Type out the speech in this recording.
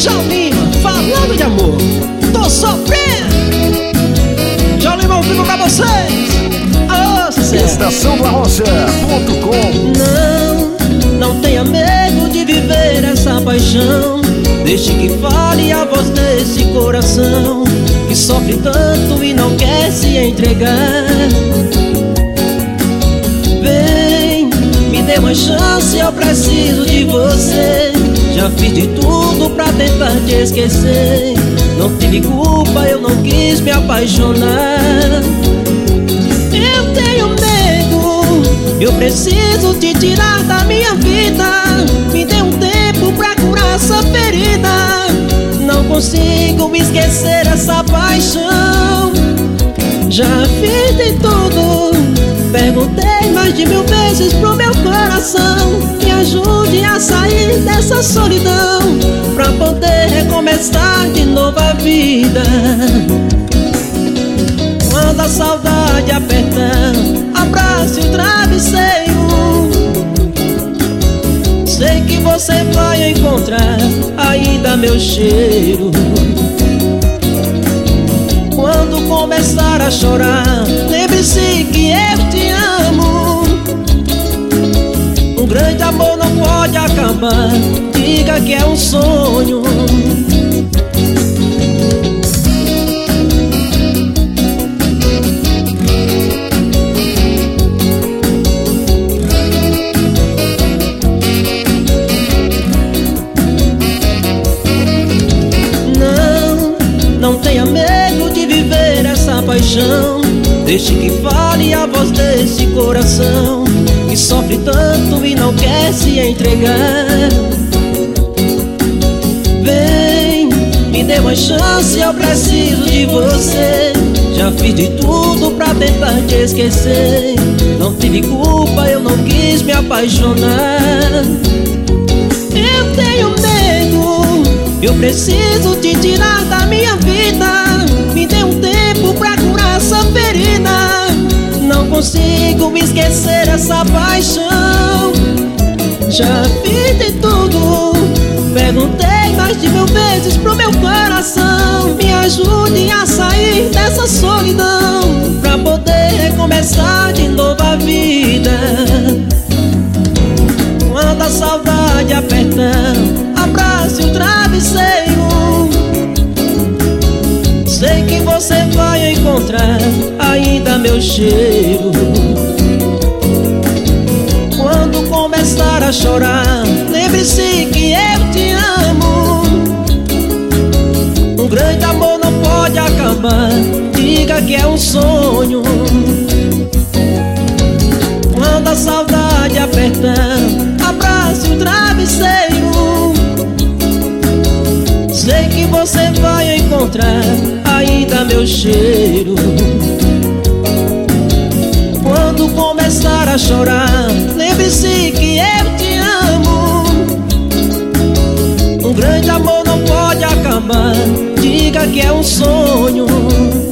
João Lima, falando de amor. Tô sofrendo. João Lima ao vivo pra vocês. Alô, sucesso. Estaçãodoarrocha.com. Não tenha medo de viver essa paixão. Deixe que fale a voz desse coração que sofre tanto e não quer se entregar. Vem, me dê uma chance, eu preciso de você. Já fiz de tudo pra tentar te esquecer. Não tive culpa, eu não quis me apaixonar. Eu tenho medo, eu preciso te tirar da minha vida. Me dê um tempo pra curar essa ferida. Não consigo esquecer essa paixão. Já fiz de tudo, perguntei mais de 1000 vezes pro meu coração. Me ajude a sair dessa solidão, pra poder recomeçar de novo a vida. Quando a saudade apertar, abrace o travesseiro. Sei que você vai encontrar ainda meu cheiro. Quando começar a chorar, lembre-se que eu te amo. Um grande amor não pode acabar, diga que é um sonho. Não tenha medo de viver essa paixão. Deixe que fale a voz desse coração que sofre tanto e não quer se entregar. Vem, me dê uma chance, eu preciso de você. Já fiz de tudo pra tentar te esquecer. Não tive culpa, eu não quis me apaixonar. Eu tenho medo, eu preciso te tirar da minha vida. Me dê um tempo pra curar essa ferida. Não consigo esquecer essa paixão. Já fiz de tudo, perguntei mais de 1000 vezes pro meu coração. Me ajude a sair dessa solidão, pra poder recomeçar de novo a vida. Quando a saudade apertar, abrace o travesseiro. Sei que você vai encontrar ainda meu cheiro. Quando começar a chorar, lembre-se que eu te amo. Um grande amor não pode acabar, diga que é um sonho. Quando a saudade apertar, abrace o travesseiro. Sei que você vai encontrar ainda meu cheiro. Quando começar a chorar, lembre-se que eu te amo. Um grande amor não pode acabar, diga que é um sonho.